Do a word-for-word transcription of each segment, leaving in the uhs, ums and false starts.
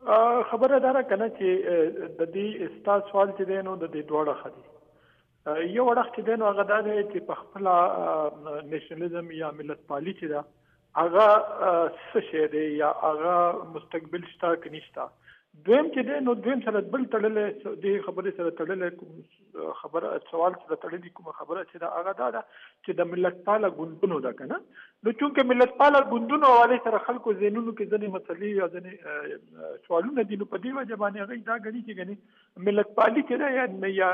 خبره داره کنه چې د دې ستا سوال چې دی نو د دې دواړه خدي یو وړخ چې دی نو هغه دا دی چې په خپله نیشنلزم یا ملت پالي چې ده هغه څه شی دی یا هغه مستقبل شته که نشته. دویم چې دی نو دویم سره بل تړلی دې خبرې سره تړلی خبره سوال سره تړلی کومه خبره چې ده هغه دا ده چې د ملت پاله ګوندونو ده که نه. نو چونکې ملت پاله ګوندونو حوالې سره خلکو ذهنونو کې ځینې مسلې یا ځینې سوالونه دي نو په دې وجه باندې هغوی دا ګڼي چې ګڼي ملت پالي چې ده یا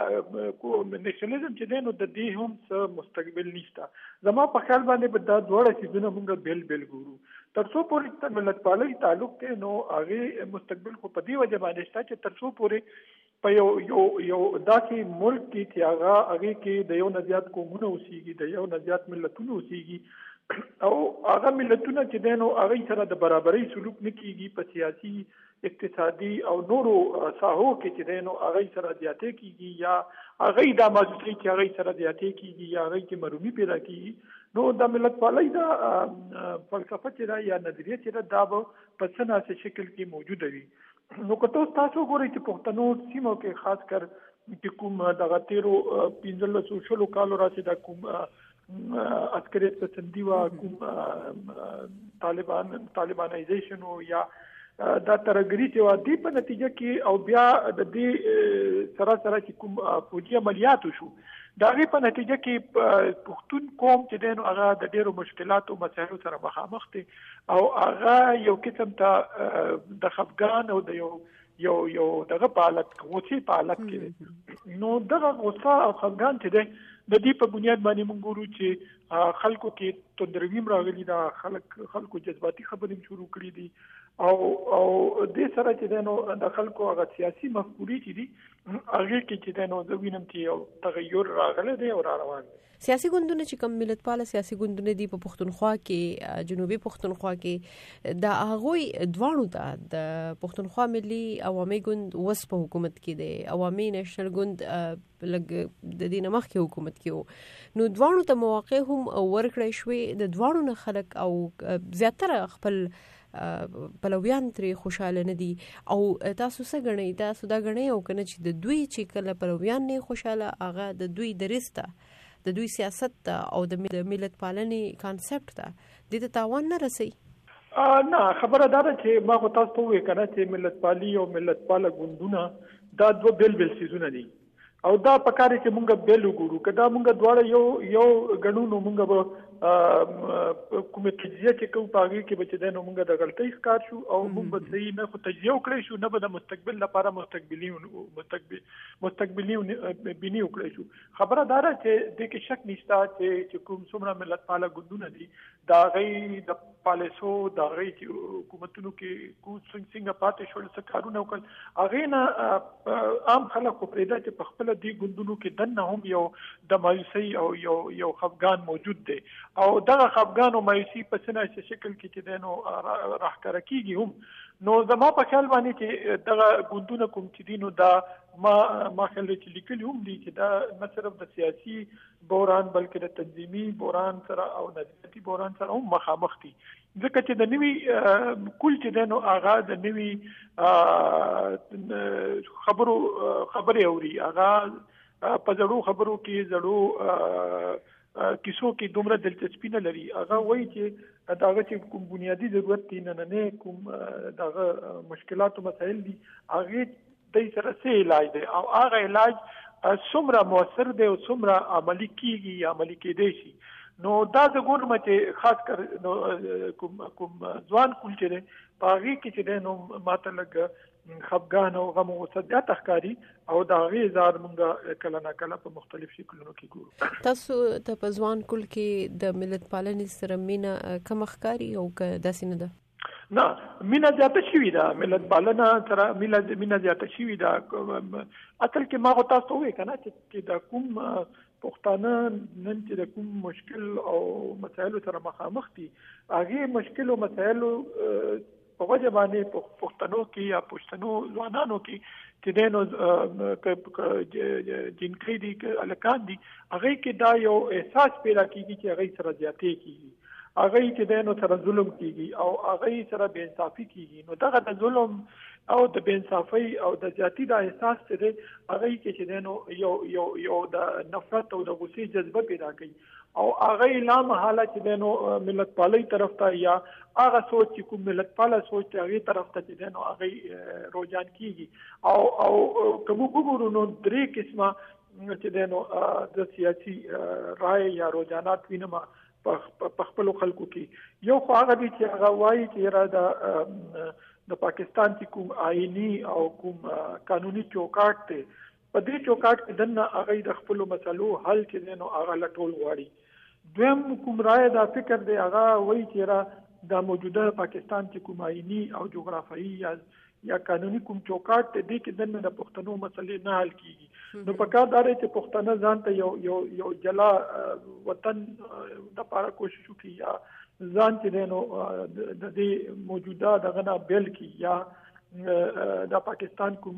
نیشنلزم چې دی نو د دې هم څه مستقبل نشته. زما په خیال باندې به دا دواړه څیزونه موږ بېل بېل ګورو. تر څو پورې د ملت پالۍ تعلق دی نو هغې مستقبل خو په دې وجه باندې شته چې تر څو پورې په یو یو یو داسې ملک کې چې هغه هغې کې د یو نه زیات قومونه اوسېږي د یو نه زیات ملتونه اوسېږي او هغه ملتونه چې دی نو هغوی سره د برابرۍ سلوک نه کېږي په سیاسي اقتصادي او نورو ساحو کې چې دی نو هغوی سره زیاتې کېږي یا هغوی دا محسوس کوي چې هغوی سره زیاتې کېږي یا هغوی کې مرومي پیدا کېږي. نو د ملت پالۍ دا فلسفه چې ده یا نظریه چې ده دا به په څه ناسې شکل کې موجوده وي. نو که تاسو تاسو ګورئ چې پښتنو سیمو کې خاص کر چې کوم دغه تیرو پنځلسو شلو کالو راځي دا کوم عسکریت پسندي وه کوم طالبان طالبانایزیشن و یا دا ترهګري چې وه دې په نتیجه کې او بیا د دې سره سره چې کوم فوجي عملیات وشو د هغې په نتیجه کې پښتون قوم چې دی نو هغه د ډېرو مشکلاتو مسایلو سره مخامخ دی او هغه یو قسم ته د خفګان او د یو یو یو دغه په حالت غوسې په حالت کې دی. نو دغه غوسه او خفګان چې دی د دې په بنیاد باندې موږ ګورو چې خلکو کې تندروي هم راغلي ده خلک خلکو جذباتي خبرې هم شروع کړي دي او او دې سره چې دی نو د خلکو هغه سیاسي مفکورې چې دي هغې کې چې دی نو زه وینم چې یو تغیر راغلی دی او را روان دی. سیاسي ګوندونه چې کوم ملت پاله سیاسي ګوندونه دي په پښتونخوا کې جنوبي پښتونخوا کې د هغوی دواړو ته د پښتونخوا ملي عوامي ګوند اوس په حکومت کې دی عوامي نیشنل ګوند لږ د دې نه مخکې حکومت کې و نو دواړو ته مواقع هم ورکړی شوې د دواړو نه خلک او زیاتره خپل پلویان ترې خوشحاله نه دي او تاسو څه ګڼئ تاسو دا ګڼئ او که نه چې د دوی چې کله پلویان نه خوشحاله هغه د دوی دریځ ته د دوی سیاست ته او د ملت پالنې کانسپټ ته دې ته تاوان نه رسوي؟ نه خبره دا ده چې ما خو تاسو ته وویل که نه چې ملت پالي او ملت پاله ګوندونه دا دوه بېل بېل څیزونه دي او دا پکار چې مونږ بېل وګورو که دا مونږ دواړه یو یو ګڼو نو مونږ به کومه تجزیه چې کوو په هغې کې به چې دی نو مونږ د غلطۍ ښکار شو او مونږ به صحیح نه خو تجزیه وکړی شو نه به د مستقبل لپاره مستقبلي مستقبلي بیني وکړی شو. خبره دا ده چې دې کې شک نشته چې کوم څومره ملت پاله ګوندونه دي د هغوی د پالیسو د هغوی چې حکومتونو کې څنګه پاتې شول څه کارونه وکړل هغې نه عام خلک خو پرېږده چې په خپله دې ګوندونو کې دننه هم یو د مایوسۍ او یو یو خفګان موجود دی او دغه خفګان او مایوسي په څه ناسې شکل کې چې دی نو راښکاره کېږي هم نو زما په خیال باندې چې دغه ګوندونه کوم چې دي نو دا ما ما خیال دی چې لیکلي هم دي چې دا نه صرف د سیاسي بحران بلکې د تنظیمي بحران سره او نظریاتي بحران سره هم مخامخ دي ځکه چې د نوي کل چې دی نو هغه د نوي خبرو خبرې اوري هغه په زړو خبرو کې زړو کیسو کې دومره دلچسپي نه لري هغه وایي چې دغه چې کوم بنیادي ضرورت دی نننی کوم دغه مشکلات او مسایل دي هغې دی سره څه علاج دی او هغه علاج څومره مؤثر دی او څومره عملي کېږي عملي کېدی شي. نو دا زه ګورم چې خاص کر کوم کوم ځوان کول چې دی په هغې کې چې دی نو ماته لږ خفګان او غم او غصه زیاته ښکاري او د هغې اظهار مونږ کله نه کله په مختلف شکلونو کې ګورو. تاسو ته په ځوان کول کې د ملت پالنې سره مینه کمه ښکاري او که داسې نه ده؟ نه مینه زیاته شوې ده ملت پالنه سره مینه زیاته شوې ده. اصل کې ما خو تاسو ته ووایي که نه چې د کوم پښتانه نن چې د کوم مشکل او مسایلو سره مخامخ دي هغې مشکل او مسایلو په وجه باندې پښتنو کې یا پښتنو ځوانانو کې چې دی نو جنکۍ دي هلکان دي هغوی کې دا یو احساس پیدا کېږي چې هغوی سره زیاتې کېږي هغوی چې دی نو سره ظلم کېږي او هغوی سره بې انصافي کېږي. نو دغه د ظلم او د بینصافۍ او د ذاتي د احساس چې دی هغه کې چې دی نو یو یو یو د نفرت او د غصې جذبه پیدا کوي او هغه لا محاله چې دی نو ملت پالي طرف ته یا هغه سوچ چې کوم ملت پاله سوچ ته هغه طرف ته چې دی نو هغه روجان کیږي او او کوم وګورو نو درې قسمه چې دی نو د سیاسي رائے یا رجحانات وینم په خپل خلکو کې یو خو هغه دي چې هغه وایي چې را د د پاکستان چې کوم آئینی او کوم قانوني چوکاټ ته په دې چوکاټ کې دنه هغه د خپل مسلو حل چې دی نو هغه لټول غواړي. دویم کوم رائے دا فکر دی هغه وایي چې را د موجوده پاکستان چې کوم آئینی او جغرافیایي یا یا قانوني کوم چوکاټ ته دی کې دنه د پښتنو مسلې نه حل کیږي نو په کار دا دی چې پښتانه ځان ته یو یو یو جلا وطن د لپاره کوشش وکړي یا ځان چې دی نو د دې موجوده دغه نه بیل کی یا د پاکستان کوم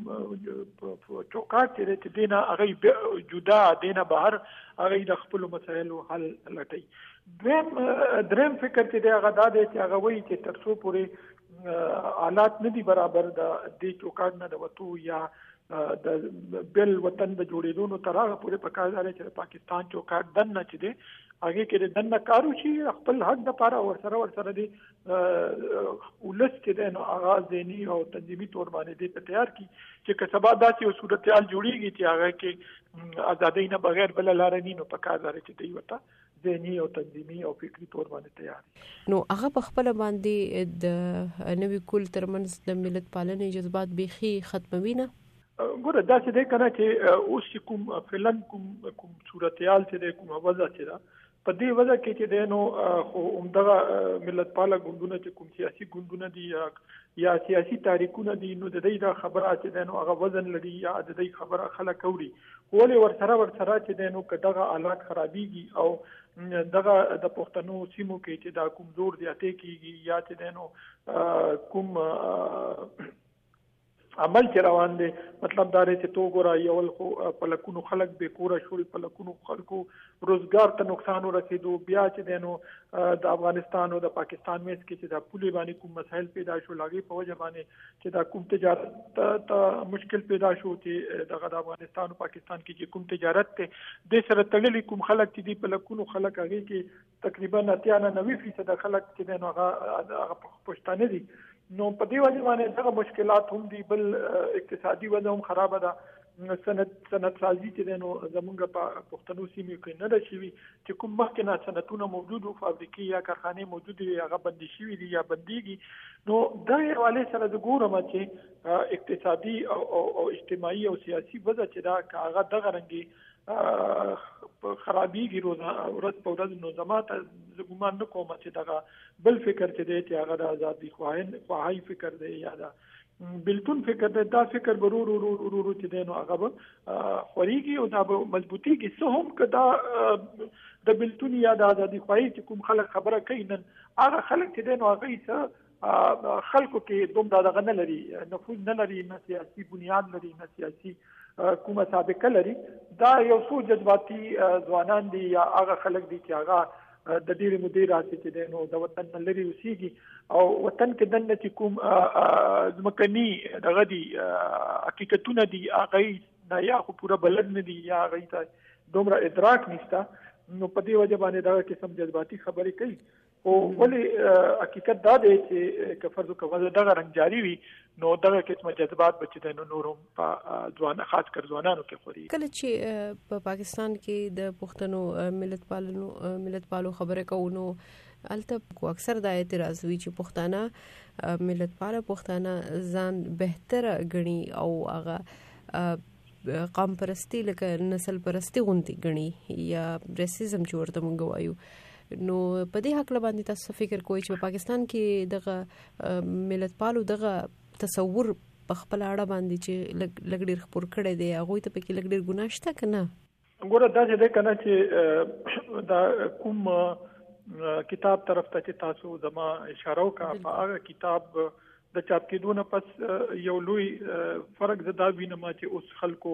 چوکاټ چې دی نه هغه جدا دی نه بهر هغه د خپل مسایلو حل لټي. دریم دریم فکر چې دی هغه دا دی چې هغه وایي چې تر څو پورې حالات نه دي برابر د دې چوکاټ نه د وتو یا د بل وطن د جوړېدو نو تر هغه پورې په کار دی چې پاکستان چوکاټ دنه چې دی هغه کې د دنه کارو شي خپل حق د لپاره ورسره ورسره دی ولس کې دی نو آغاز دینی او تنظیمي تور باندې دی ته تیار کی چې که سبا داسې یو صورتحال جوړیږي چې هغه کې ازادۍ نه بغیر بل لار نه نو په کار دی چې دی وته ذهني او تنظیمي او فکری تور باندې تیار نو هغه په خپل باندې د نوي کول ترمنځ د ملت پالنې جذبات بيخي ختموي نه ګوره دا چې دی کنه چې اوس کوم فلن کوم کوم صورتحال چې دی کوم وضع چې دا په دې وجه کې چې دی نو خو عمدغه ملت پاله ګوندونه چې کوم سیاسي ګوندونه دي یا یا سیاسي تاریخونه دي نو د دې د خبره چې دی نو هغه وزن لري یا د دې خبره خلک اوري ولې ورسره ورسره چې دی نو کداغه حالات خرابيږي او دغه د پښتنو سیمو کې چې دا کوم زور زیاتې کیږي یا چې دی نو کوم عمل چې روان دي مطلب دا دی چې تو ګورا یو خو په لکونو خلک به کور شول په لکونو خلکو روزګار ته نقصان ورسېدو بیا چې دینو د افغانستان او د پاکستان مېس کې چې د پولې باندې کوم مسایل پیدا شو لاګي په وجه باندې چې دا کوم تجارت ته مشکل پیدا شو چې دغه د افغانستان او پاکستان کې چې کوم تجارت ته د سره تړلې کوم خلک چې دی په لکونو خلک هغه کې تقریبا اتیا نه نوي فیصد خلک چې دینو هغه پښتانه دي نو په دې وجه باندې دغه مشکلات هم دي بل اقتصادي وضع هم خراب ده سند سند سازي چې دنو زمونږ په پښتنو سیمې کې نه ده شوي چې کوم مخکې نه صنعتونه موجود او فابریکې یا کارخانې موجود دي هغه بندي شوي دي یا بنديږي نو د حواله سره د ګورم چې اقتصادي او, او, او اجتماعي او سیاسي وضع چې دا هغه دغه رنګي خرابيږي روزه ورځ په ورځ نو زماته زګومان نه کوم چې دغه بل فکر چې دی چې هغه د آزادي خواهن خواهی فکر دی یا دا بلتون فکر دی دا فکر برور ورور ورور چې دی نو هغه خوريږي او دا مضبوطيږي څه هم کدا د بلتون یا د آزادي خواهی چې کوم خلک خبره کوي نن هغه خلک چې دی نو هغه څه خلکو کې دوم دغه نه لري نفوذ نه لري نه سیاسي بنیاد لري نه سیاسي کومه سابقه لري دا یو څو جذباتي ځوانان دي یا هغه خلک دي چې هغه د ډېر مدیر راځي چې نو د وطن لري اوسېږي او وطن کې دنه چې کوم ځمکني دغه دي حقیقتونه دي هغه نه یا خو پوره بلد نه دي یا هغه ته دومره ادراک نشته نو په دې وجه باندې دا قسم جذباتي خبرې کوي او ولې حقیقت دا دی چې کفر او کفر دغه رنگ جاری وي نو دغه قسمه جذبات بچی د نورم په ځوان خاص کر ځوانانو کې خوري کله چې په پاکستان کې د پښتنو ملت پالنو ملت پالو خبره کوو البته کو اکثر د اعتراض وی چې پښتانه ملت پاله پښتانه ځان بهتره غني او هغه قوم پرستی لکه نسل پرستی غونډي غني یا ریسیزم چې ورته مونږ وایو نو په دې حق باندې تاسو فکر کوئ چې په پاکستان کې دغه ملت پالو دغه تصور په خپل اړه باندې چې لګډیر خبر کړي دی هغه ته پکې لګډیر ګناه شته کنه ګوره دا چې ده کنه چې دا کوم کتاب طرف ته چې تاسو زما اشاره وکړه په هغه کتاب د چاپ کېدو نه پس یو لوی فرق زدا وینم چې اوس خلکو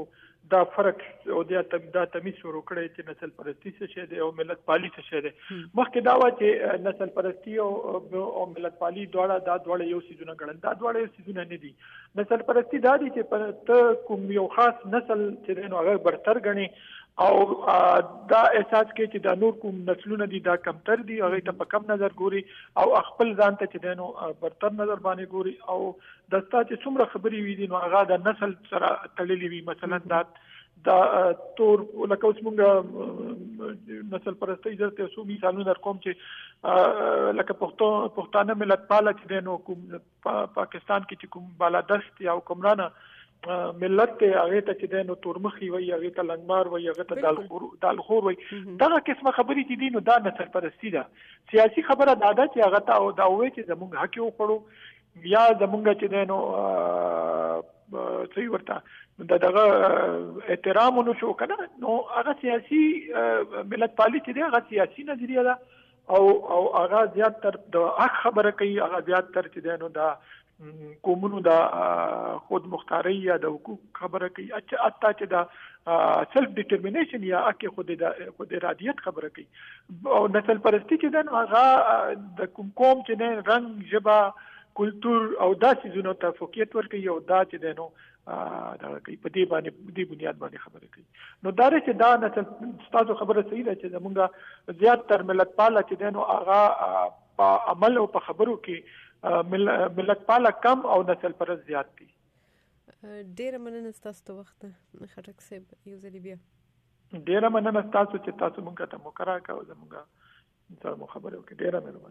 دا فرق او دا دا تمیز شروع کړی چې نسل پرستی څه شی دی او ملت پالي څه شی دی. مخکې دا و چې نسل پرستی او او ملت پالي دواړه دا دواړه یو سیزونه ګڼل. دا دواړه یو سیزونه نه دي. نسل پرستی دا دي چې ته کوم یو خاص نسل چې دی نو هغه برتر ګڼي او دا احساس کې چې دا نور کوم نسلونه دي دا کمتر دي هغه ته په کم نظر ګوري او خپل ځان ته چې دی نو برتر نظر باندې ګوري او دستا چې څومره خبرې وي دي نو هغه د نسل سره تړلې وي. مثلا دا دا تور لکه اوس موږ نسل پرستی درته څو مثالونه درکوم چې لکه پښتو پښتانه ملت پاله چې دی نو کوم پاکستان کې چې کوم بالادست یا حکمرانه ملت ته هغه ته چې دی نو تورمخي وي هغه ته لنګمار وي هغه ته دالخور دالخور وي دغه قسمه خبرې چې دي نو دا نسل پرستی ده. سیاسي خبره دا ده چې هغه ته دا وایي چې زموږ حق وخورو یا زمونږ چې دی نو صحیح ورته د دغه احترام ونو شو کنه نو هغه سیاسي ملت پالي چې دی هغه سیاسي نظریه ده او او هغه زیات تر د حق خبره کوي هغه زیات تر چې دی نو دا قومونو دا خود مختاری یا د حقوق خبره کوي اچھا اتا چې دا سلف ډیټرمینیشن یا اکه خود د خود ارادیت خبره کوي. او نسل پرستی چې دی نو هغه د کوم قوم چې نه رنگ ژبه کلتور او داسې زونو ته فوقیت ورکوي او دا چې دی نو دا کوي په دې باندې دې بنیاد باندې خبره کوي. نو دا چې دا نسل ستاسو خبره صحیح ده چې زمونږ زیات تر ملت پاله چې دی نو هغه په عمل او په خبرو کې ملت پاله کم او نسل پرست زیات دي. ډیره مننه ستاسو ته وخت خټک صاحب یو ځل بیا ډیره مننه تاسو چې تاسو مونږ ته مقرره کاوه زمونږ سره خبرې وکړې. ډیره مهرباني.